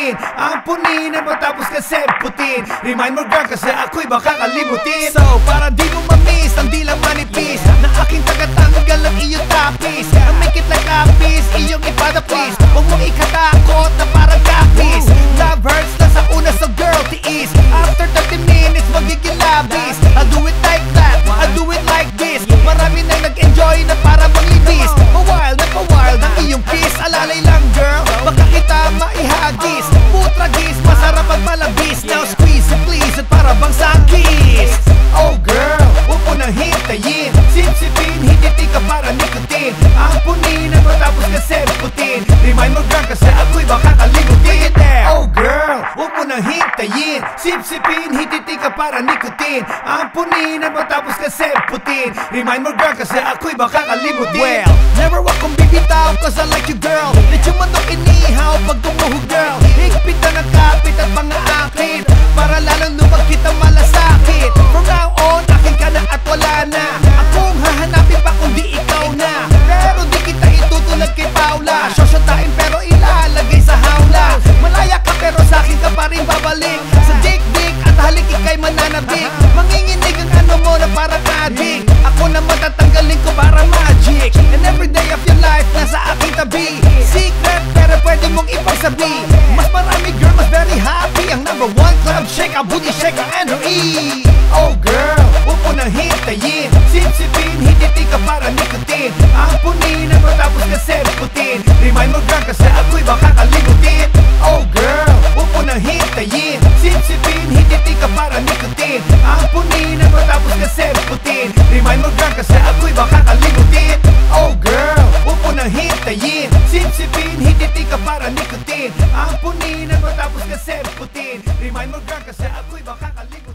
nakalimutin. Ampunin at matapos ka semputin. Remind mo girl kasi ako'y baka kalimutin. So para di mo mamiss ang di lang manipis na aking tagatanggal ang iyong tapis. Ang may kitlang kapis, iyong ipada please. Huwag mong ikatakot na parang kapis. Love hurts lang sa una, so girl tiis. After 30 minutes magiging labis. I'll do it like that, I'll do it like this. Marami nang nag-enjoy na para manglibis. Pa-wild ang iyong kiss. Alalay lang girl, baka kita maihagis. Putragis, masarap at malabis. Now squeeze it please at para bang sakis. Oh girl, huwag mo nang hintayin. Sipsipin, hititi ka para nikotin. Ampunin at matapos ka semputin. Remind mo girl kasi ako'y baka kalimutin. Oh girl, huwag mo nang hintayin. Sipsipin, hititi ka para nikotin. Ampunin at matapos ka semputin. Remind mo girl kasi ako'y baka kalimutin. Well, never wag kong bibitaw cause I like you girl. Let yung manok inihaw pag tumuhog girl. Higpit na ng kapit at mga akit para lalong lumag kita malasakit. From now on, akin ka na at wala na. Akong hahanapin pa kung di ikaw na. Pero di kita itutulad kay Paula. Shoshotain pero ilalagay sa hawla. Malaya ka pero sa akin ka pa rin babalik. Sa dik-dik at halik ikay mananabik. Manginginig ang ano mo na parang addict. Ako na matatanggalin ko para magic. And every day of your life nasa aking tabi. Secret pero pwede mong ipagsabi. Mas marami girl, mas very happy. Ang number one club shake, ang booty shake, ang NOE. Oh girl, huwag mo nang hintayin. Sipsipin, hititi ka para nikotin. Ampunin at matapos ka semputin. Remind mo girl kasi ako'y baka kalimutin. Oh girl, huwag mo nang hintayin. Sipsipin, hititi ka para nikotin. Ampunin at matapos ka semputin. Remind mo girl kasi ako'y baka kalimutin. Oh girl, huwag mo nang hintayin. Sipsipin, hititi ka para nikotin. Ampunin at matapos ka semputin. Remind mo girl kasi ako'y baka kalimutin.